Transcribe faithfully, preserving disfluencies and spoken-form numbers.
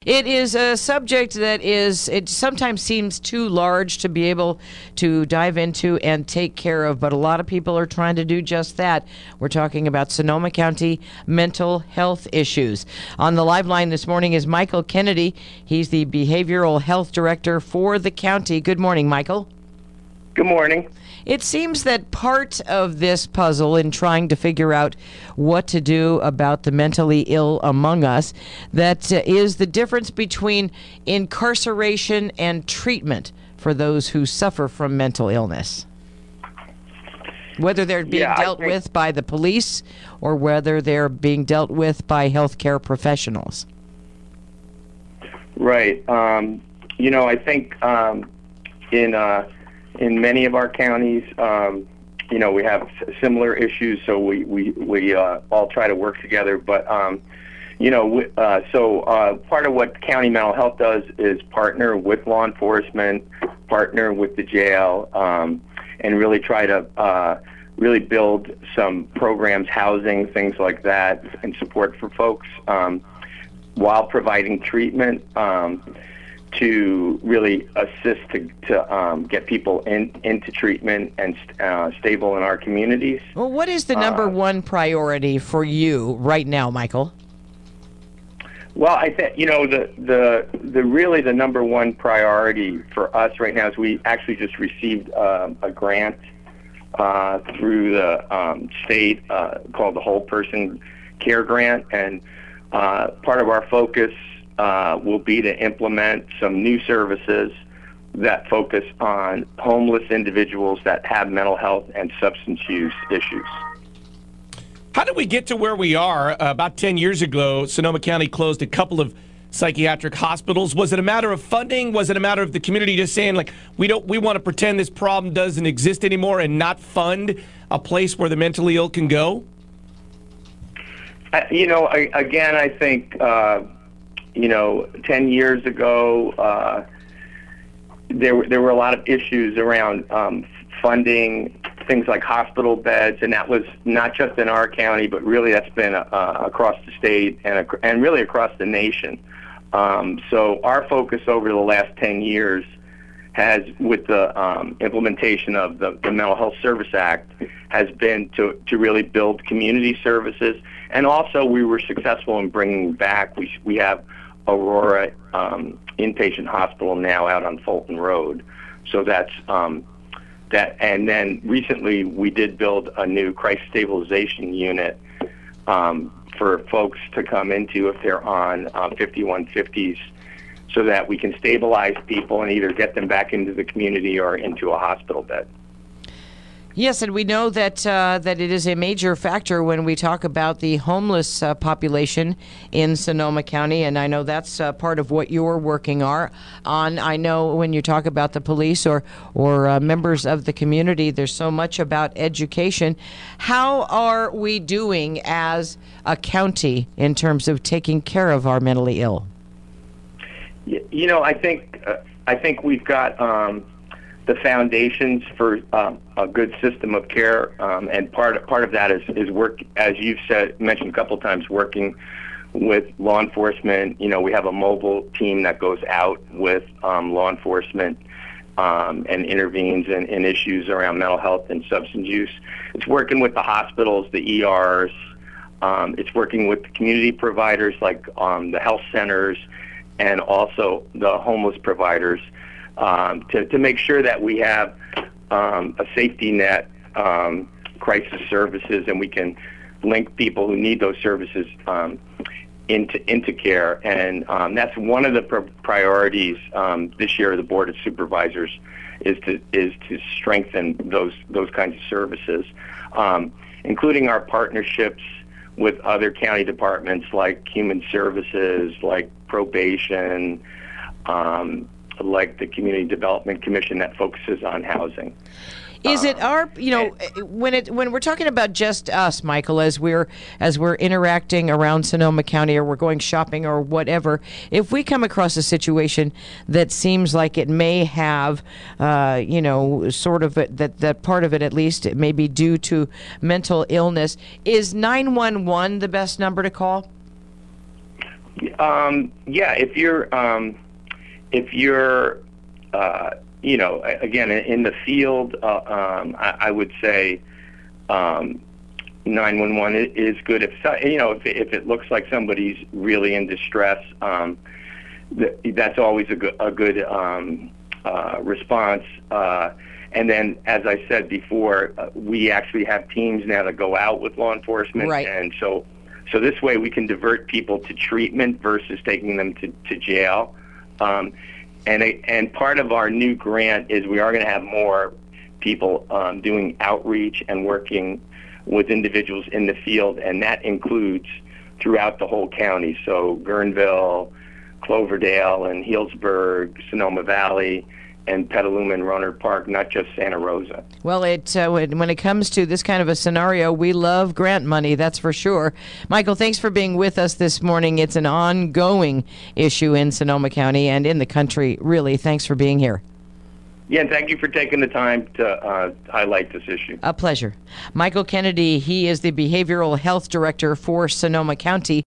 It is a subject that is, it sometimes seems too large to be able to dive into and take care of, but a lot of people are trying to do just that. We're talking about Sonoma County mental health issues. On the live line this morning is Michael Kennedy. He's the Behavioral Health Director for the county. Good morning, Michael. Good morning. It seems that part of this puzzle in trying to figure out what to do about the mentally ill among us, that uh, is the difference between incarceration and treatment for those who suffer from mental illness. Whether they're being yeah, dealt think, with by the police or whether they're being dealt with by healthcare professionals. Right. Um, you know, I think um, in... Uh, In many of our counties, um, you know, we have similar issues, so we we we uh, all try to work together. But um, you know, we, uh, so uh, part of what county mental health does is partner with law enforcement, partner with the jail, um, and really try to uh, really build some programs, housing, things like that, and support for folks um, while providing treatment. Um, to really assist to, to um, get people in, into treatment and uh, stable in our communities. Well, what is the number uh, one priority for you right now, Michael? Well, I think, you know, the, the, the really the number one priority for us right now is we actually just received uh, a grant uh, through the um, state uh, called the Whole Person Care Grant, and uh, part of our focus Uh, will be to implement some new services that focus on homeless individuals that have mental health and substance use issues. How did we get to where we are? Uh, about ten years ago, Sonoma County closed a couple of psychiatric hospitals. Was it a matter of funding? Was it a matter of the community just saying, like, we don't, we want to pretend this problem doesn't exist anymore and not fund a place where the mentally ill can go? Uh, you know, I, again, I think... Uh, You know, ten years ago, uh, there were there were a lot of issues around um, funding things like hospital beds, and that was not just in our county, but really that's been uh, across the state and and really across the nation. Um, so our focus over the last ten years has, with the um, implementation of the, the Mental Health Service Act, has been to to really build community services, and also we were successful in bringing back. We we have Aurora um, inpatient hospital now out on Fulton Road, so that's um, that. And then recently we did build a new crisis stabilization unit um, for folks to come into if they're on uh, fifty-one fifties, so that we can stabilize people and either get them back into the community or into a hospital bed. Yes, and we know that uh, that it is a major factor when we talk about the homeless uh, population in Sonoma County, and I know that's uh, part of what you're working are on. I know when you talk about the police or or uh, members of the community, there's so much about education. How are we doing as a county in terms of taking care of our mentally ill? You know, I think uh, I think we've got um, the foundations for um, a good system of care, um, and part part of that is, is work, as you've said mentioned a couple of times, working with law enforcement. You know, we have a mobile team that goes out with um, law enforcement um, and intervenes in, in issues around mental health and substance use. It's working with the hospitals, the E Rs. Um, it's working with the community providers like um, the health centers, and also the homeless providers, um, to, to make sure that we have um, a safety net, um, crisis services, and we can link people who need those services um, into into care. And um, that's one of the pr- priorities um, this year of the Board of Supervisors is to is to strengthen those those kinds of services, um, including our partnerships with other county departments like Human Services, like probation, um, like the Community Development Commission that focuses on housing. Is it our, you know, when it when we're talking about just us, Michael, as we're as we're interacting around Sonoma County, or we're going shopping or whatever, if we come across a situation that seems like it may have, uh, you know, sort of a, that that part of it at least it may be due to mental illness, is nine one one the best number to call? Um, yeah, if you're, um, if you're, uh, you know, again in the field, uh, um, I, I would say um, nine one one is good. If you know, if if it looks like somebody's really in distress, um, th- that's always a good a good um, uh, response. Uh, and then, as I said before, uh, we actually have teams now that go out with law enforcement, right. and so. So this way we can divert people to treatment versus taking them to, to jail. Um, and, and part of our new grant is we are going to have more people um, doing outreach and working with individuals in the field, and that includes throughout the whole county. So Guerneville, Cloverdale, and Healdsburg, Sonoma Valley, and Petaluma and Rohnert Park, not just Santa Rosa. Well, it uh, when it comes to this kind of a scenario, we love grant money, that's for sure. Michael, thanks for being with us this morning. It's an ongoing issue in Sonoma County and in the country, really. Thanks for being here. Yeah, and thank you for taking the time to uh, highlight this issue. A pleasure. Michael Kennedy, he is the Behavioral Health Director for Sonoma County.